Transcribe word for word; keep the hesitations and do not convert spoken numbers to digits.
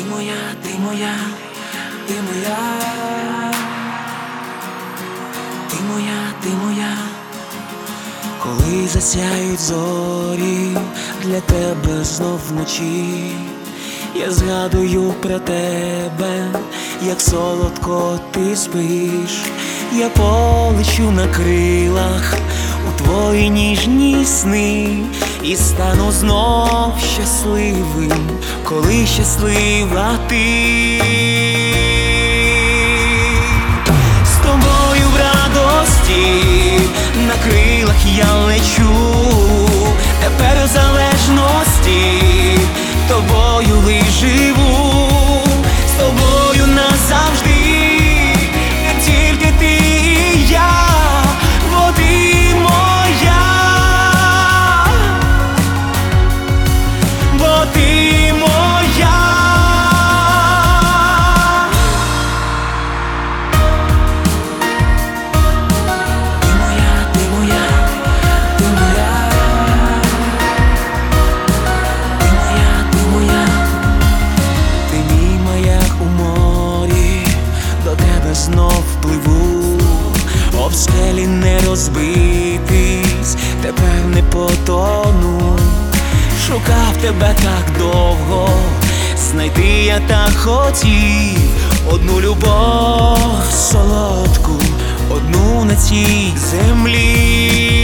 моя, ти моя, ти моя, ти моя, ти моя. Коли засяють зорі для тебе знов вночі, я згадую про тебе, як солодко ти спиш. Я полечу на крилах у твої ніжні сни і стану знов щасливим, коли щаслива ти. З тобою в радості на крилах я лечу, тепер у залежності тобою лиш живу, з тобою назавжди, як тільки ти і я, бо ти моя, бо ти моя. Ти моя, ти моя, ти моя, ти моя, ти моя. Ти мій маяк у морі, до тебе знов пливу, об скелі не розбитись, тепер не потону. Шукав тебе так довго, знайти я так хотів, одну любов солодку, одну на цій землі.